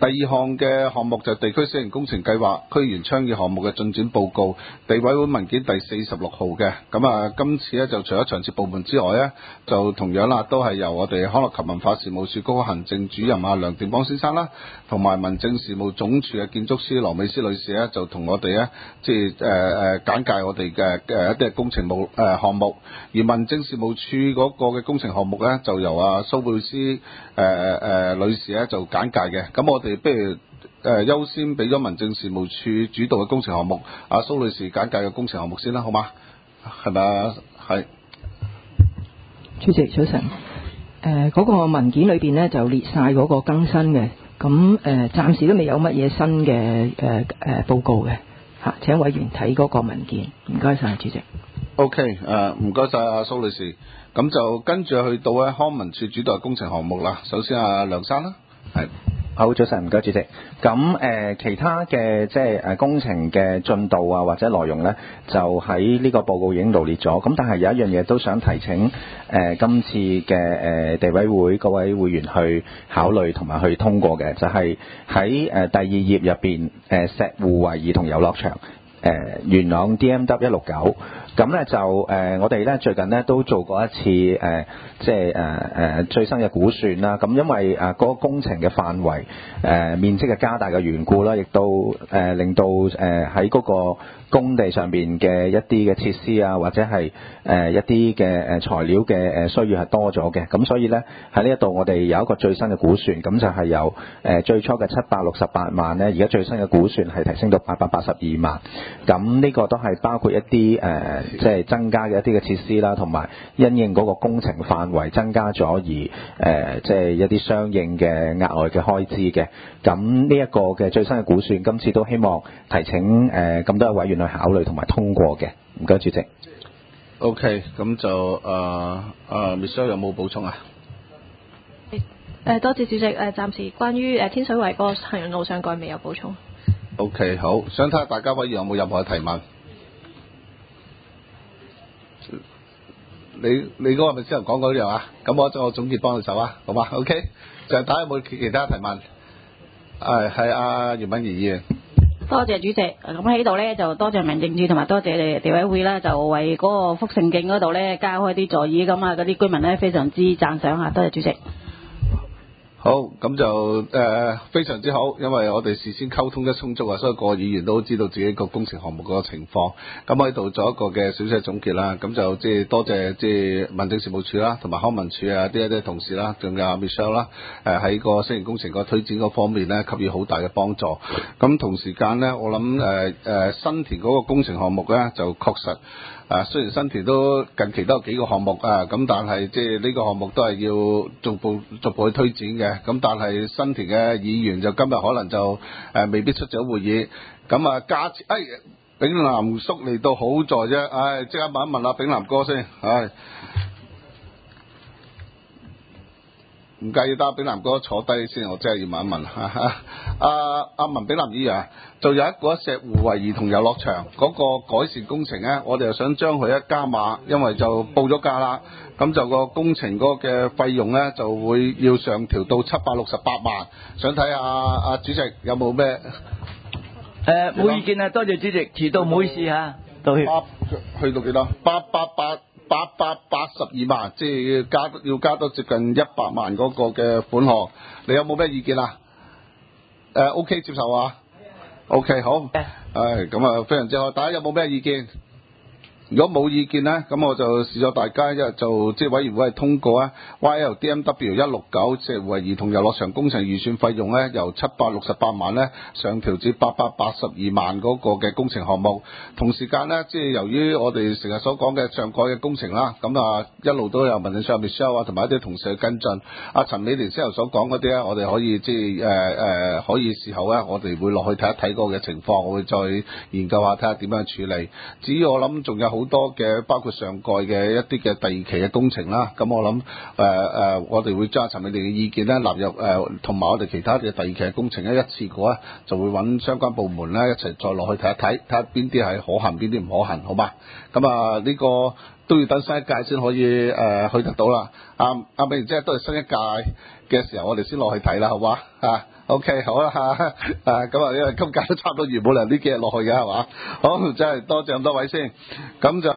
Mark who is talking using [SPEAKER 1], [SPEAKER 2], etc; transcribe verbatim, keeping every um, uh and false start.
[SPEAKER 1] 第二項嘅項目就係地區小型工程計劃區議員倡議項目嘅進展報告，地委會文件第四十六號嘅。咁啊，今次咧就除咗常設部門之外咧，就同樣啦，都係由我哋康樂及文化事務處高級行政主任啊梁定邦先生啦，同埋民政事務總署嘅建築師羅美詩女士咧，就同我哋咧即係誒誒簡介我哋嘅誒一啲工程務誒項目。而民政事務處嗰個嘅工程項目咧，就由阿蘇貝斯誒誒女士咧就簡介嘅。咁我哋不如誒優先俾咗民政事務處主導嘅工程項目，阿蘇女士簡介嘅工程項目先啦，好嗎？係咪啊？係。
[SPEAKER 2] 主席早晨。誒、呃、嗰、那個文件裏邊咧就列晒嗰個更新嘅，咁誒暫時都未有乜嘢新嘅誒誒報告嘅嚇。請委員睇嗰個文件，唔該晒主席。
[SPEAKER 1] O.K. 誒唔該晒阿蘇女士，咁就跟住去到咧康文署主導工程項目啦。首先阿梁生啦，係。
[SPEAKER 3] 好，早晨，唔該主席。咁誒、呃、其他嘅即係誒工程嘅進度啊，或者內容咧，就喺呢個報告已經羅列咗。咁但係有一樣嘢都想提醒誒、呃、今次嘅誒、呃、地委會各位會員去考慮同埋去通過嘅，就係喺誒第二頁入邊誒石湖圍兒童遊樂場誒、呃、元朗 D M W 一六九。咁咧就誒、呃，我哋咧最近咧都做過一次誒、呃，即係誒誒最新嘅估算啦。咁因為誒嗰、呃那個工程嘅範圍誒、呃、面積嘅加大嘅緣故啦，亦都誒、呃、令到誒喺嗰個工地上邊嘅一啲嘅設施啊，或者係誒、呃、一啲嘅誒材料嘅誒需要係多咗嘅。咁所以咧喺呢一度我哋有一個最新嘅估算，咁就係由誒、呃、最初嘅七百六十八萬咧，而家最新嘅估算係提升到八百八十二萬。咁呢個都係包括一啲誒。呃即係增加嘅一啲嘅設施啦，同埋因應嗰個工程範圍增加咗而誒、呃，即係一啲相應嘅額外嘅開支嘅。咁呢一個嘅最新嘅估算，今次都希望提請誒咁、呃、多位委員去考慮同埋通過嘅。唔該，主席。
[SPEAKER 1] OK， 咁就誒誒 Michelle 有冇補充啊？
[SPEAKER 4] 誒多謝主席。誒暫時關於誒天水圍嗰個行人路上蓋未有補充。
[SPEAKER 1] OK， 好，想睇下大家委員有冇任何嘅提問？你你嗰個咪先頭講嗰樣啊？咁我我總結幫你手啊，好嘛 ？OK， 就睇下有冇其他提問。係係阿袁敏儀議員。
[SPEAKER 5] 多謝主席。咁喺度咧就多謝民政處同埋多謝你地委會啦，就為嗰個福盛徑嗰度咧加開啲座椅，咁啊嗰啲居民咧非常之讚賞啊！多謝主席。
[SPEAKER 1] 好，咁就誒、呃、非常之好，因為我哋事先溝通得充足啊，所以個議員都知道自己個工程項目嗰個情況。咁喺度做一個嘅小小總結啦。咁就即係多謝即係民政事務處啦，同埋康文署啊啲一啲同事啦，仲有 Michelle 啦，誒喺個小型工程個推展嗰方面咧，給予好大嘅幫助。咁同時間咧，我諗誒誒新田嗰個工程項目咧，就確實。啊，雖然新田都近期都有幾個項目啊，咁但係即係呢個項目都係要逐步逐步去推展嘅。咁但係新田嘅議員就今日可能就誒、呃、未必出咗會議。咁啊加誒炳南叔嚟到好在啫，唉即刻問一問阿炳南哥先，唉唔介意得炳南哥坐低先，我真係要問一問嚇。阿阿文炳南議員，就有一個石湖圍兒童遊樂場嗰、那個改善工程咧，我哋又想將佢一加碼，因為就報咗價啦，咁就個工程嗰個嘅費用咧就會要上調到七百六十八萬，想睇下阿、啊、主席有冇咩？
[SPEAKER 6] 誒冇、呃、意見啊，多謝主席，遲到唔好意思嚇，道歉。
[SPEAKER 1] 去到幾多？八八八八百八十二萬，即係要加要加多接近一百萬嗰個嘅款項，你有冇咩意見啊？誒、呃、OK 接受啊 ？OK 好，唉咁啊非常之好，大家有冇咩意見？如果冇意見呢，咁我就示咗大家一就即係委員會係通過啊 Y L D M W 一六九石湖圍兒童遊樂場工程預算費用呢，由七百六十八萬呢上調至八百八十二萬嗰個嘅工程項目。同時間呢，即係由於我哋成日所講嘅上蓋嘅工程啦，咁啊一路都有民政上 Michelle 啊同埋一啲同事去跟進。阿陳美蓮先頭所講嗰啲咧，我哋可以即係誒誒可以事後咧，我哋會落去睇一睇嗰個嘅情況，我會再研究下睇下點樣處理。至於我諗仲有好多嘅包括上蓋嘅一啲嘅第二期嘅工程啦，咁我諗誒誒，我哋會將陳美蓮嘅意見咧納入誒，同、呃、埋我哋其他嘅第二期嘅工程咧一次過咧，就會揾相關部門咧一齊再落去睇一睇，睇下邊啲係可行，邊啲唔可行，好嘛？咁啊呢個都要等新一屆先可以誒、呃、去得到啦。阿阿美蓮姐都係新一屆嘅時候，我哋先落去睇啦，好嘛？啊 OK， 好啦嚇，啊咁啊，因為今屆都差唔多完，冇理由呢幾日落去嘅係嘛？好，真係多謝咁多位先，咁就。